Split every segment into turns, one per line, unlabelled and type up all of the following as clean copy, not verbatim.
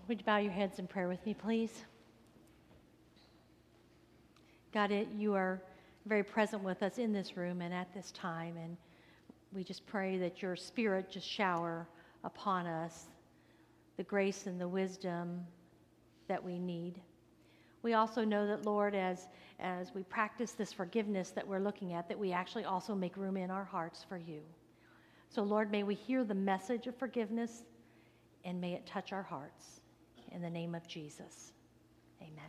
Would you bow your heads in prayer with me, please? God, you are very present with us in this room and at this time, and we just pray that your Spirit just shower upon us the grace and the wisdom that we need. We also know that, Lord, as we practice this forgiveness that we're looking at, that we actually also make room in our hearts for you. So, Lord, may we hear the message of forgiveness, and may it touch our hearts. In the name of Jesus, amen.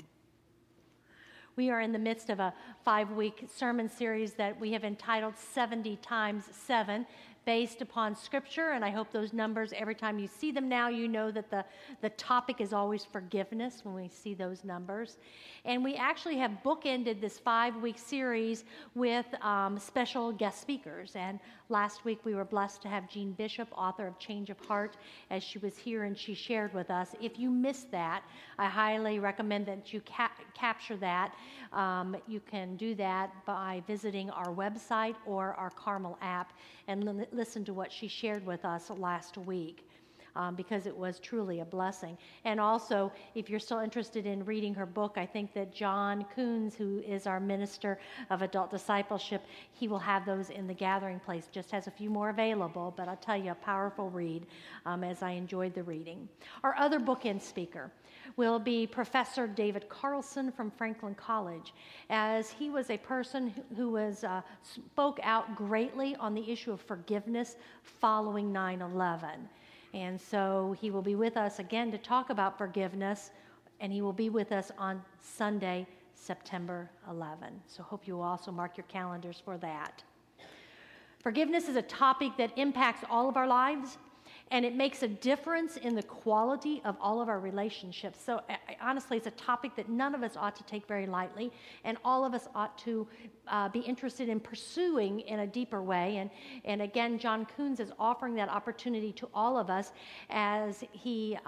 We are in the midst of a 5-week sermon series that we have entitled 70 times 7, based upon Scripture, and I hope those numbers, every time you see them now, you know that the topic is always forgiveness when we see those numbers. And we actually have bookended this 5-week series with special guest speakers. And last week we were blessed to have Jean Bishop, author of Change of Heart, as she was here and she shared with us. If you missed that, I highly recommend that you capture that. You can do that by visiting our website or our Carmel app and listen to what she shared with us last week, because it was truly a blessing. And also, if you're still interested in reading her book, I think that John Coons, who is our minister of adult discipleship, he will have those in the gathering place. Just has a few more available, but I'll tell you, a powerful read as I enjoyed the reading. Our other bookend speaker will be Professor David Carlson from Franklin College, as he was a person who spoke out greatly on the issue of forgiveness following 9/11. And so he will be with us again to talk about forgiveness, and he will be with us on Sunday, September 11. So hope you will also mark your calendars for that. Forgiveness is a topic that impacts all of our lives, and it makes a difference in the quality of all of our relationships. So honestly, it's a topic that none of us ought to take very lightly, and all of us ought to be interested in pursuing in a deeper way. And again, John Coons is offering that opportunity to all of us as he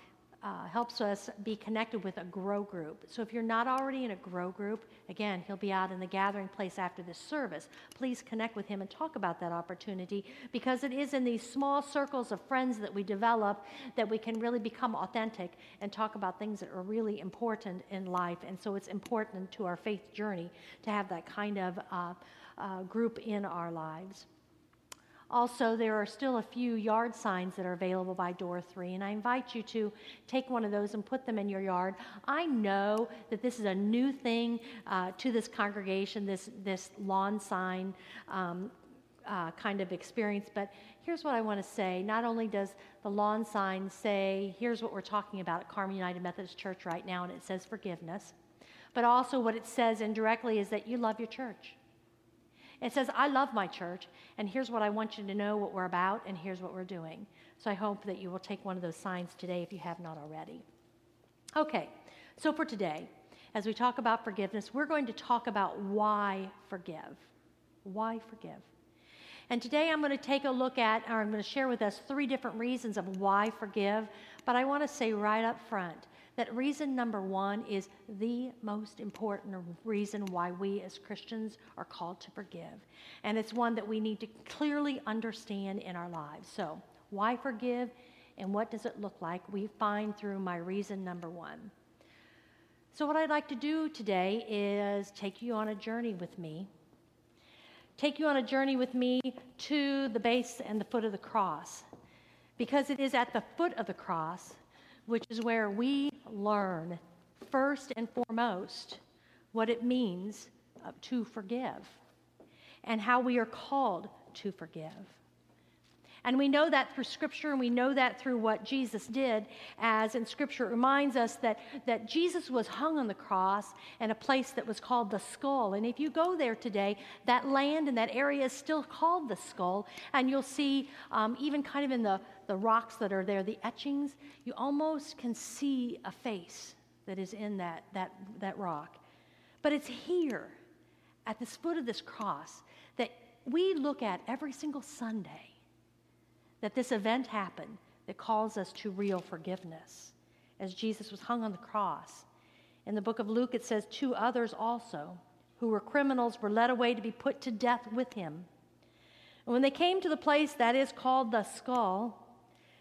helps us be connected with a grow group. So if you're not already in a grow group, again, he'll be out in the gathering place after this service. Please connect with him and talk about that opportunity, because it is in these small circles of friends that we develop that we can really become authentic and talk about things that are really important in life. And so it's important to our faith journey to have that kind of group in our lives. Also, there are still a few yard signs that are available by door 3, and I invite you to take one of those and put them in your yard. I know that this is a new thing to this congregation, this lawn sign kind of experience, but here's what I want to say. Not only does the lawn sign say, here's what we're talking about at Carmel United Methodist Church right now, and it says forgiveness, but also what it says indirectly is that you love your church. It says, I love my church, and here's what I want you to know what we're about, and here's what we're doing. So I hope that you will take one of those signs today if you have not already. Okay, so for today, as we talk about forgiveness, we're going to talk about why forgive. Why forgive? And today I'm going to take a look at, or I'm going to share with us 3 different reasons of why forgive, but I want to say right up front that reason number 1 is the most important reason why we as Christians are called to forgive. And it's one that we need to clearly understand in our lives. So, why forgive, and what does it look like? We find through my reason number 1. So what I'd like to do today is take you on a journey with me. Take you on a journey with me to the base and the foot of the cross. Because it is at the foot of the cross which is where we learn first and foremost what it means to forgive and how we are called to forgive. And we know that through Scripture, and we know that through what Jesus did, as in Scripture it reminds us that Jesus was hung on the cross in a place that was called the Skull. And if you go there today, that land and that area is still called the Skull, and you'll see even kind of in the rocks that are there, the etchings, you almost can see a face that is in that rock. But it's here, at this foot of this cross, that we look at every single Sunday, that this event happened that calls us to real forgiveness, as Jesus was hung on the cross. In the book of Luke, it says 2 others also, who were criminals, were led away to be put to death with him. And when they came to the place that is called the Skull,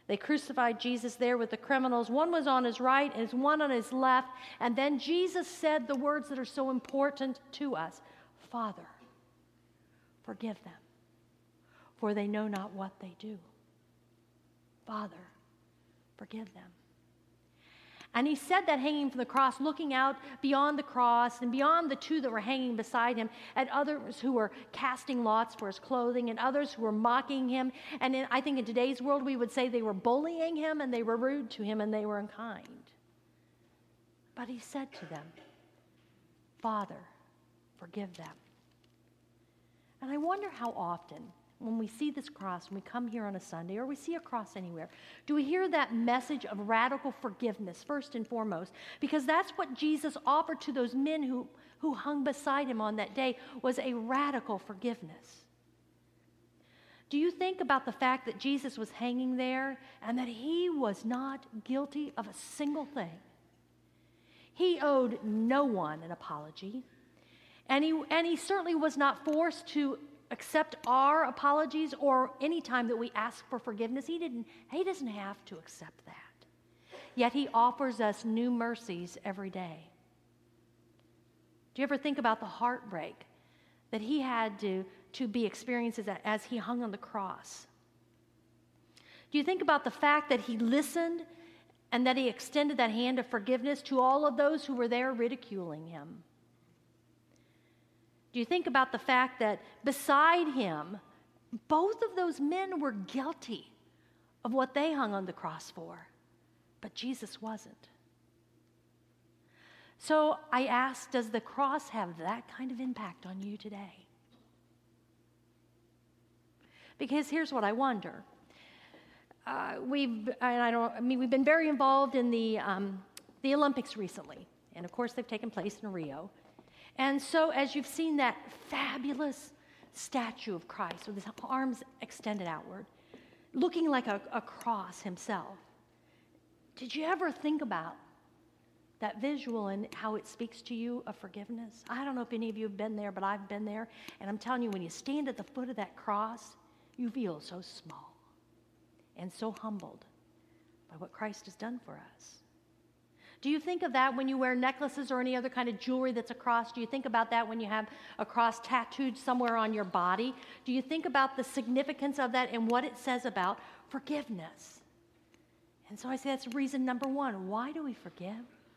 They crucified Jesus there with the criminals. One was on his right and one on his left. And then Jesus said the words that are so important to us. Father, forgive them, for they know not what they do. Father, forgive them. And he said that hanging from the cross, looking out beyond the cross and beyond the two that were hanging beside him, at others who were casting lots for his clothing and others who were mocking him. And I think in today's world we would say they were bullying him and they were rude to him and they were unkind. But he said to them, Father, forgive them. And I wonder how often when we see this cross, when we come here on a Sunday, or we see a cross anywhere, do we hear that message of radical forgiveness first and foremost? Because that's what Jesus offered to those men who hung beside him on that day, was a radical forgiveness. Do you think about the fact that Jesus was hanging there and that he was not guilty of a single thing? He owed no one an apology, and he certainly was not forced to accept our apologies or any time that we ask for forgiveness. He doesn't have to accept that. Yet he offers us new mercies every day. Do you ever think about the heartbreak that he had to be experienced as he hung on the cross? Do you think about the fact that he listened and that he extended that hand of forgiveness to all of those who were there ridiculing him? Do you think about the fact that beside him, both of those men were guilty of what they hung on the cross for, but Jesus wasn't? So I ask, does the cross have that kind of impact on you today? Because here's what I wonder. We've been very involved in the Olympics recently, and of course they've taken place in Rio. And so as you've seen that fabulous statue of Christ with his arms extended outward, looking like a cross himself, did you ever think about that visual and how it speaks to you of forgiveness? I don't know if any of you have been there, but I've been there. And I'm telling you, when you stand at the foot of that cross, you feel so small and so humbled by what Christ has done for us. Do you think of that when you wear necklaces or any other kind of jewelry that's a cross? Do you think about that when you have a cross tattooed somewhere on your body? Do you think about the significance of that and what it says about forgiveness? And so I say that's reason number one. Why do we forgive?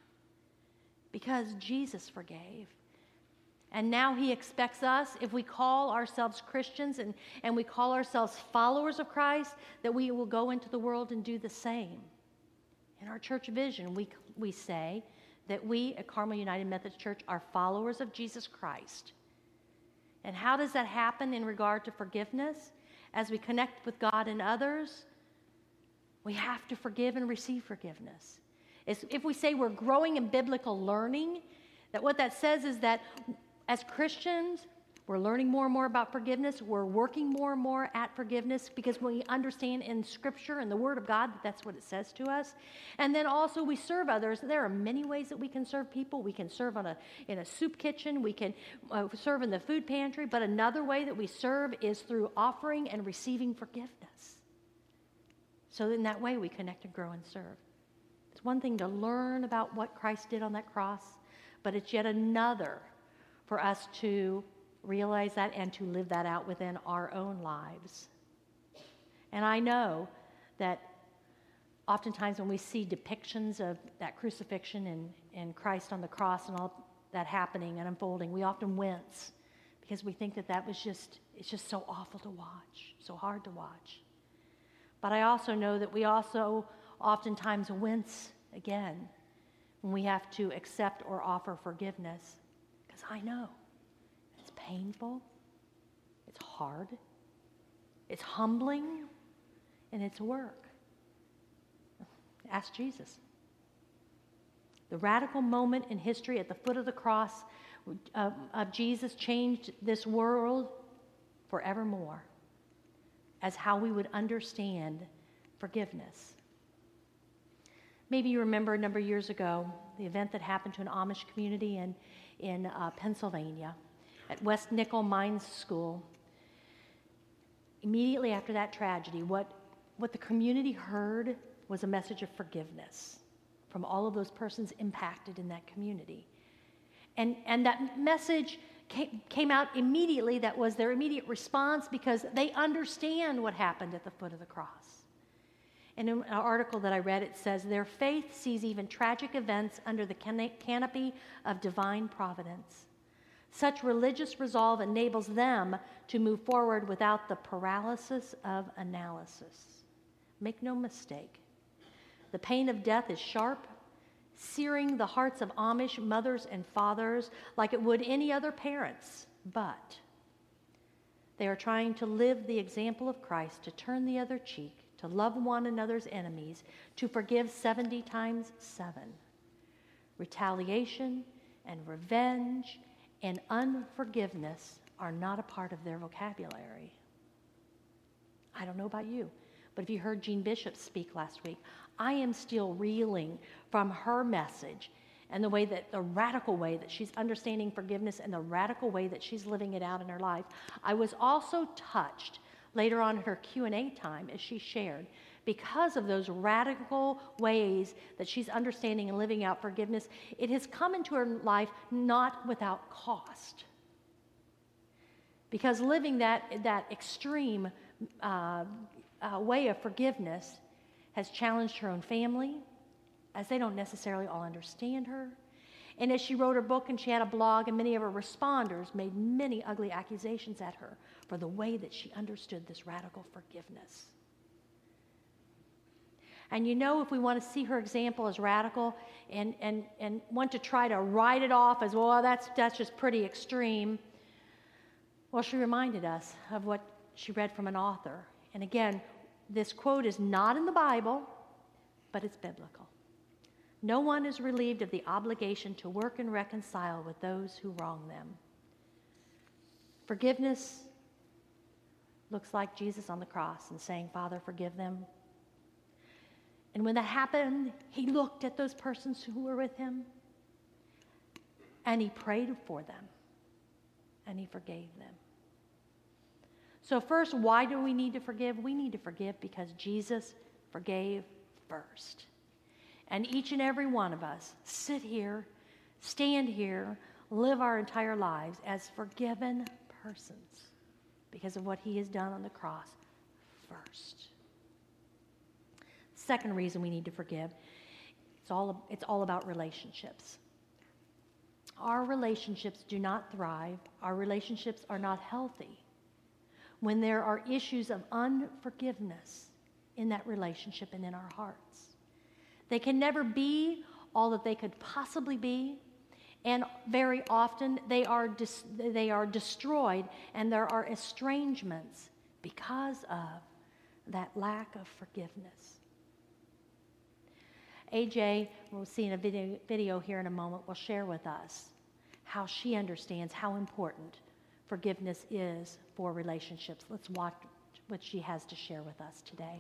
Because Jesus forgave. And now he expects us, if we call ourselves Christians and we call ourselves followers of Christ, that we will go into the world and do the same. In our church vision, we say that we at Carmel United Methodist Church are followers of Jesus Christ. And how does that happen in regard to forgiveness? As we connect with God and others, we have to forgive and receive forgiveness. If we say we're growing in biblical learning, that what that says is that as Christians, we're learning more and more about forgiveness. We're working more and more at forgiveness because we understand in Scripture and the Word of God that that's what it says to us. And then also we serve others. There are many ways that we can serve people. We can serve in a soup kitchen. We can serve in the food pantry. But another way that we serve is through offering and receiving forgiveness. So in that way we connect and grow and serve. It's one thing to learn about what Christ did on that cross, but it's yet another for us to realize that and to live that out within our own lives. And I know that oftentimes when we see depictions of that crucifixion and Christ on the cross and all that happening and unfolding, we often wince because we think that was it's just so awful to watch, so hard to watch. But I also know that we also oftentimes wince again when we have to accept or offer forgiveness, because I know it's painful, it's hard, it's humbling, and it's work. Ask Jesus. The radical moment in history at the foot of the cross of Jesus changed this world forevermore as how we would understand forgiveness. Maybe you remember a number of years ago the event that happened to an Amish community in Pennsylvania at West Nickel Mines School. Immediately after that tragedy, what what the community heard was a message of forgiveness from all of those persons impacted in that community. And that message came out immediately. That was their immediate response because they understand what happened at the foot of the cross. And in an article that I read, it says, their faith sees even tragic events under the canopy of divine providence. Such religious resolve enables them to move forward without the paralysis of analysis. Make no mistake, the pain of death is sharp, searing the hearts of Amish mothers and fathers like it would any other parents, but they are trying to live the example of Christ, to turn the other cheek, to love one another's enemies, to forgive 70 times 7. Retaliation and revenge and unforgiveness are not a part of their vocabulary. I don't know about you, but if you heard Jean Bishop speak last week, I am still reeling from her message and the radical way that she's understanding forgiveness and the radical way that she's living it out in her life. I was also touched later on in her Q&A time as she shared, because of those radical ways that she's understanding and living out forgiveness, it has come into her life not without cost. Because living that extreme way of forgiveness has challenged her own family, as they don't necessarily all understand her. And as she wrote her book and she had a blog, and many of her responders made many ugly accusations at her for the way that she understood this radical forgiveness. And you know, if we want to see her example as radical and want to try to write it off as, well, that's just pretty extreme, well, she reminded us of what she read from an author. And again, this quote is not in the Bible, but it's biblical. No one is relieved of the obligation to work and reconcile with those who wrong them. Forgiveness looks like Jesus on the cross and saying, Father, forgive them. And when that happened, he looked at those persons who were with him and he prayed for them and he forgave them. So first, why do we need to forgive? We need to forgive because Jesus forgave first. And each and every one of us sit here, stand here, live our entire lives as forgiven persons because of what he has done on the cross first. Second reason we need to forgive, it's all about relationships. Our relationships do not thrive. Our relationships are not healthy when there are issues of unforgiveness in that relationship and in our hearts. They can never be all that they could possibly be, and very often they are destroyed, and there are estrangements because of that lack of forgiveness. AJ, we'll see in a video here in a moment, will share with us how she understands how important forgiveness is for relationships. Let's watch what she has to share with us today.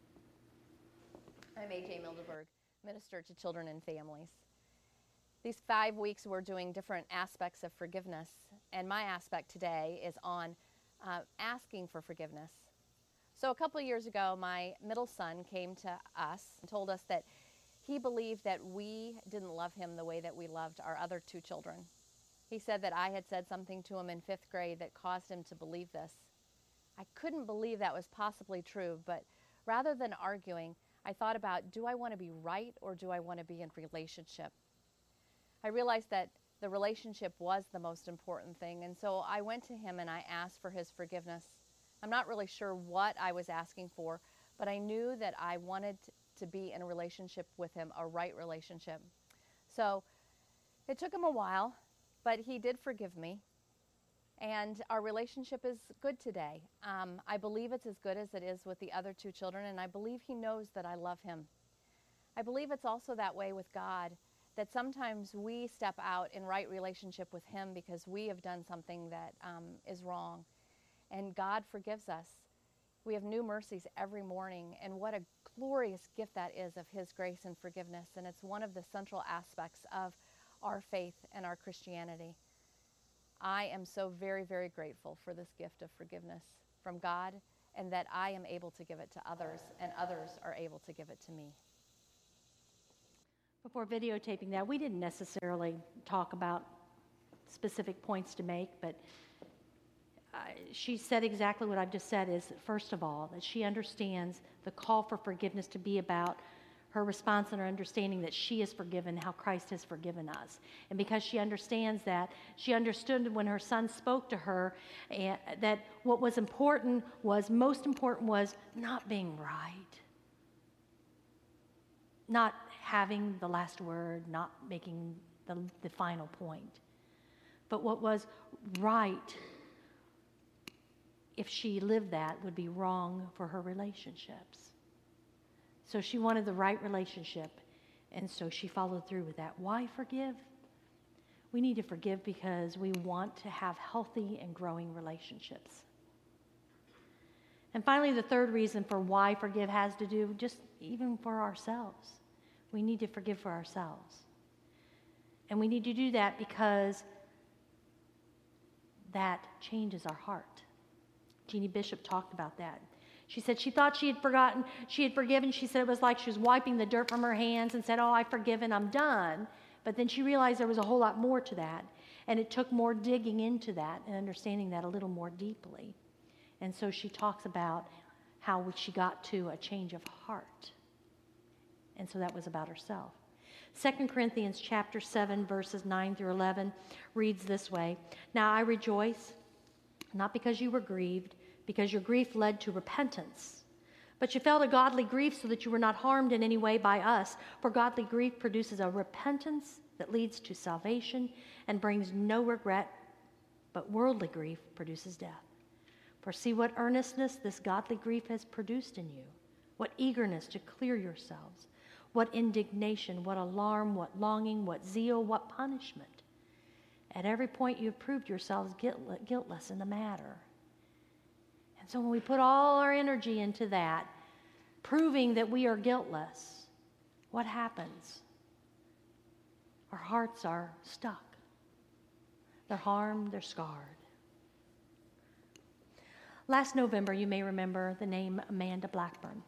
I'm AJ Mildeberg, minister to children and families. These 5 weeks we're doing different aspects of forgiveness, and my aspect today is on asking for forgiveness. So a couple of years ago, my middle son came to us and told us that he believed that we didn't love him the way that we loved our other 2 children. He said that I had said something to him in 5th grade that caused him to believe this. I couldn't believe that was possibly true, but rather than arguing, I thought about, do I want to be right or do I want to be in relationship? I realized that the relationship was the most important thing, and so I went to him and I asked for his forgiveness. I'm not really sure what I was asking for, but I knew that I wanted to be in a relationship with him, a right relationship. So it took him a while, but he did forgive me, and our relationship is good today. I believe it's as good as it is with the other 2 children, and I believe he knows that I love him. I believe it's also that way with God, that sometimes we step out in right relationship with him because we have done something that is wrong, and God forgives us. We have new mercies every morning, and what a glorious gift that is of his grace and forgiveness, and it's one of the central aspects of our faith and our Christianity. I am so very, very grateful for this gift of forgiveness from God and that I am able to give it to others, and others are able to give it to me.
Before videotaping that, we didn't necessarily talk about specific points to make, but she said exactly what I've just said, is, first of all, that she understands the call for forgiveness to be about her response and her understanding that she is forgiven, how Christ has forgiven us. And because she understands that, she understood when her son spoke to her that what was most important was not being right, not having the last word, not making the final point. But what was right, if she lived that, would be wrong for her relationships. So she wanted the right relationship, and so she followed through with that. Why forgive? We need to forgive because we want to have healthy and growing relationships. And finally, the third reason for why forgive has to do just even for ourselves. We need to forgive for ourselves. And we need to do that because that changes our heart. Jeannie Bishop talked about that. She said she thought she had forgiven. She said it was like she was wiping the dirt from her hands and said, oh, I've forgiven, I'm done. But then she realized there was a whole lot more to that. And it took more digging into that and understanding that a little more deeply. And so she talks about how she got to a change of heart. And so that was about herself. 2 Corinthians chapter 7, verses 9 through 11 reads this way. Now I rejoice, not because you were grieved, because your grief led to repentance. But you felt a godly grief so that you were not harmed in any way by us. For godly grief produces a repentance that leads to salvation and brings no regret, but worldly grief produces death. For see what earnestness this godly grief has produced in you, what eagerness to clear yourselves, what indignation, what alarm, what longing, what zeal, what punishment. At every point you have proved yourselves guiltless in the matter. And so when we put all our energy into that, proving that we are guiltless, what happens? Our hearts are stuck. They're harmed, they're scarred. Last November, you may remember the name Amanda Blackburn.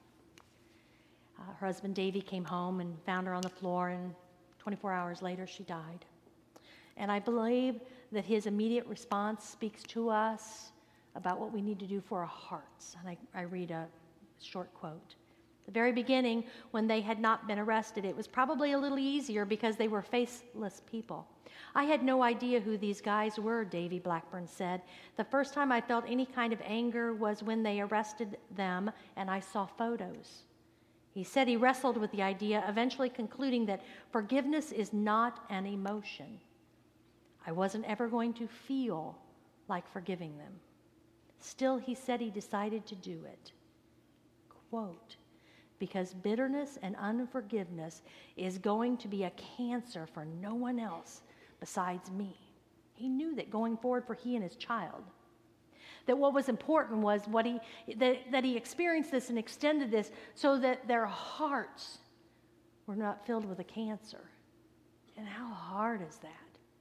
Her husband Davey came home and found her on the floor, and 24 hours later she died. And I believe that his immediate response speaks to us about what we need to do for our hearts. And I read a short quote. The very beginning, when they had not been arrested, it was probably a little easier because they were faceless people. I had no idea who these guys were, Davy Blackburn said. The first time I felt any kind of anger was when they arrested them and I saw photos. He said he wrestled with the idea, eventually concluding that forgiveness is not an emotion. I wasn't ever going to feel like forgiving them. Still, he said he decided to do it. Quote, because bitterness and unforgiveness is going to be a cancer for no one else besides me. He knew that going forward for he and his child, that what was important was that he experienced this and extended this so that their hearts were not filled with a cancer. And how hard is that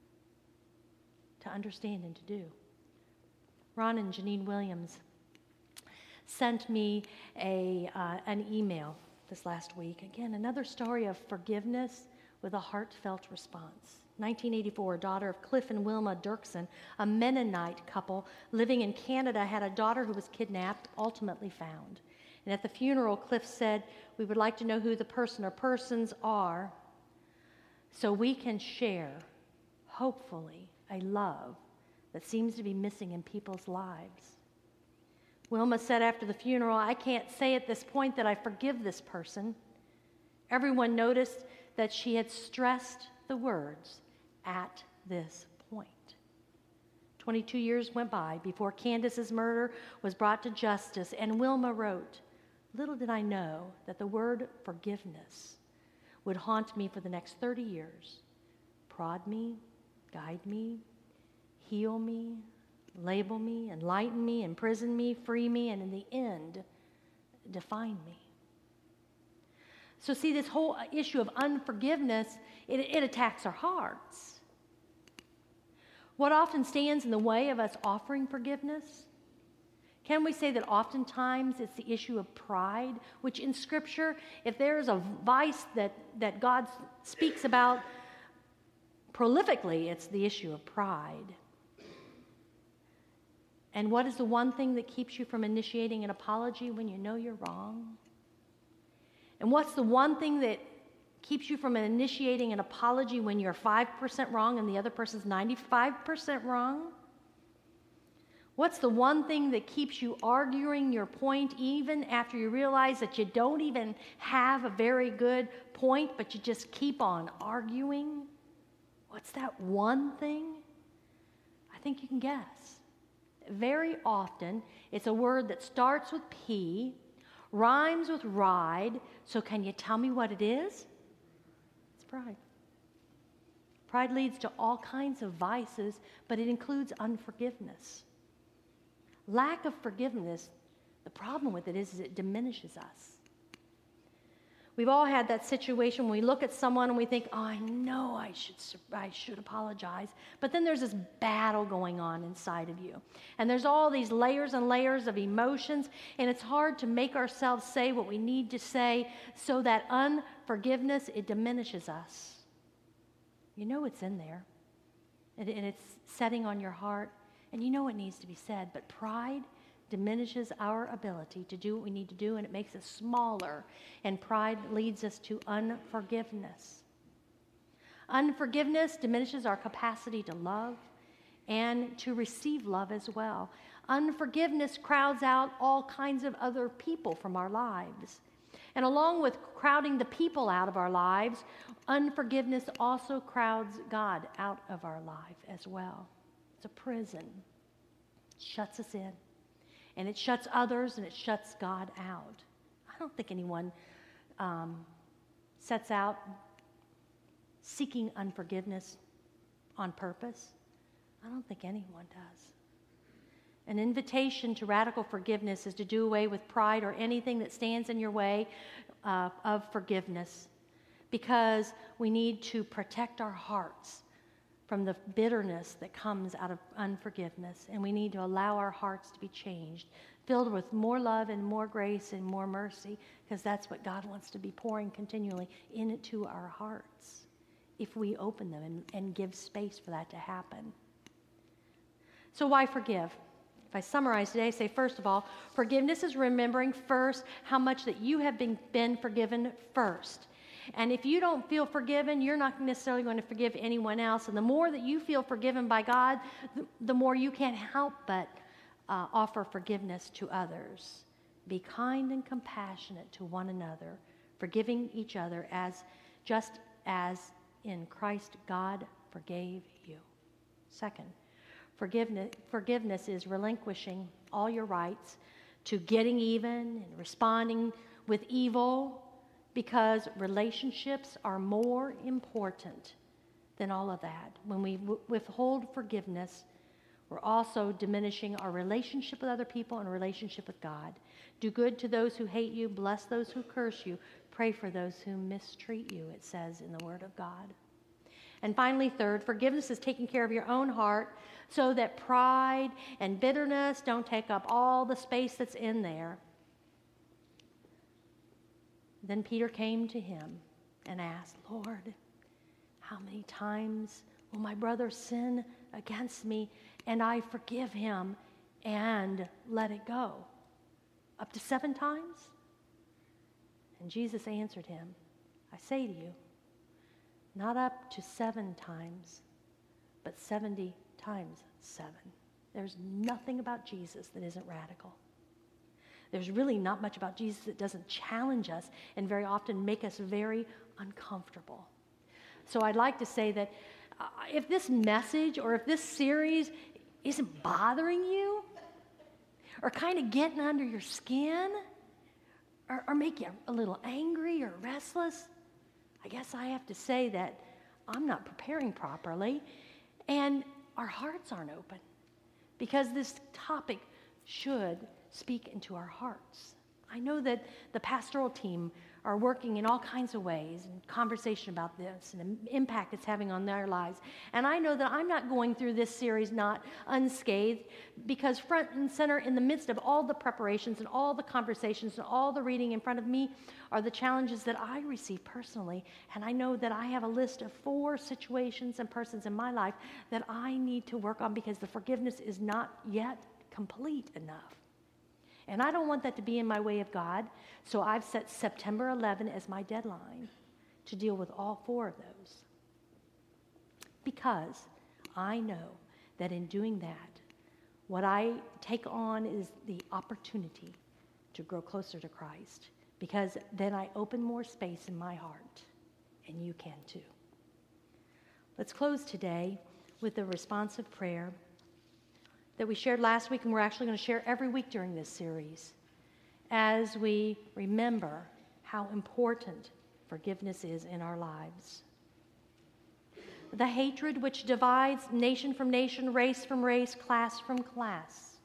to understand and to do? Ron and Janine Williams sent me an email this last week. Again, another story of forgiveness with a heartfelt response. 1984, daughter of Cliff and Wilma Dirksen, a Mennonite couple living in Canada, had a daughter who was kidnapped, ultimately found. And at the funeral, Cliff said, we would like to know who the person or persons are so we can share, hopefully, a love that seems to be missing in people's lives. Wilma said after the funeral, I can't say at this point that I forgive this person. Everyone noticed that she had stressed the words, at this point. 22 years went by before Candace's murder was brought to justice, and Wilma wrote, little did I know that the word forgiveness would haunt me for the next 30 years, prod me, guide me, heal me, label me, enlighten me, imprison me, free me, and in the end, define me. So see, this whole issue of unforgiveness, it attacks our hearts. What often stands in the way of us offering forgiveness Can we say that oftentimes it's the issue of pride, which in Scripture, if there is a vice that God speaks about prolifically, it's the issue of pride. And what is the one thing that keeps you from initiating an apology when you know you're wrong? And what's the one thing that keeps you from initiating an apology when you're 5% wrong and the other person's 95% wrong? What's the one thing that keeps you arguing your point even after you realize that you don't even have a very good point, but you just keep on arguing? What's that one thing? I think you can guess. Very often, it's a word that starts with P, rhymes with ride, so can you tell me what it is? It's pride. Pride leads to all kinds of vices, but it includes unforgiveness. Lack of forgiveness, the problem with it is it diminishes us. We've all had that situation when we look at someone and we think, oh, I know I should apologize. But then there's this battle going on inside of you. And there's all these layers and layers of emotions, and it's hard to make ourselves say what we need to say, so that unforgiveness, it diminishes us. You know it's in there, and it's setting on your heart. And you know it needs to be said, but pride diminishes our ability to do what we need to do, and it makes us smaller, and pride leads us to unforgiveness. Unforgiveness diminishes our capacity to love and to receive love as well. Unforgiveness crowds out all kinds of other people from our lives. And along with crowding the people out of our lives, unforgiveness also crowds God out of our life as well. It's a prison. It shuts us in. And it shuts others, and it shuts God out. I don't think anyone sets out seeking unforgiveness on purpose. I don't think anyone does. An invitation to radical forgiveness is to do away with pride or anything that stands in your way of forgiveness, because we need to protect our hearts from the bitterness that comes out of unforgiveness, and we need to allow our hearts to be changed, filled with more love and more grace and more mercy, because that's what God wants to be pouring continually into our hearts if we open them and give space for that to happen. So why forgive? If I summarize today, say, first of all, forgiveness is remembering first how much that you have been forgiven first. And if you don't feel forgiven, you're not necessarily going to forgive anyone else. And the more that you feel forgiven by God, the more you can't help but offer forgiveness to others. Be kind and compassionate to one another, forgiving each other just as in Christ God forgave you. Second, forgiveness is relinquishing all your rights to getting even and responding with evil, because relationships are more important than all of that. When we withhold forgiveness, we're also diminishing our relationship with other people and relationship with God. Do good to those who hate you, bless those who curse you, pray for those who mistreat you, it says in the Word of God. And finally, third, forgiveness is taking care of your own heart so that pride and bitterness don't take up all the space that's in there. Then Peter came to him and asked, Lord, how many times will my brother sin against me and I forgive him and let it go? Up to 7 times? And Jesus answered him, I say to you, not up to 7 times, but 70 times 7. There's nothing about Jesus that isn't radical. There's really not much about Jesus that doesn't challenge us and very often make us very uncomfortable. So I'd like to say that if this message or if this series isn't bothering you or kind of getting under your skin or make you a little angry or restless, I guess I have to say that I'm not preparing properly and our hearts aren't open, because this topic should speak into our hearts. I know that the pastoral team are working in all kinds of ways and conversation about this and the impact it's having on their lives. And I know that I'm not going through this series not unscathed, because front and center in the midst of all the preparations and all the conversations and all the reading in front of me are the challenges that I receive personally. And I know that I have a list of 4 situations and persons in my life that I need to work on, because the forgiveness is not yet complete enough. And I don't want that to be in my way of God, so I've set September 11 as my deadline to deal with all 4 of those. Because I know that in doing that, what I take on is the opportunity to grow closer to Christ, because then I open more space in my heart, and you can too. Let's close today with a responsive prayer that we shared last week, and we're actually going to share every week during this series, as we remember how important forgiveness is in our lives. The hatred which divides nation from nation, race from race, class from class.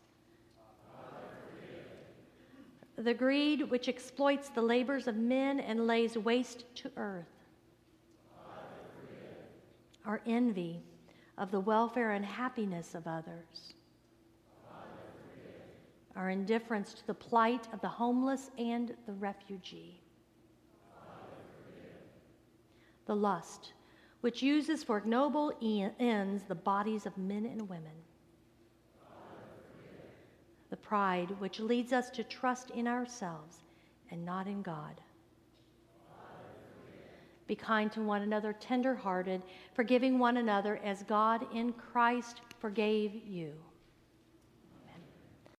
The greed which exploits the labors of men and lays waste to earth. Our envy of the welfare and happiness of others. Our indifference to the plight of the homeless and the refugee. The lust, which uses for ignoble ends the bodies of men and women. The pride, which leads us to trust in ourselves and not in God. Be kind to one another, tender-hearted, forgiving one another as God in Christ forgave you.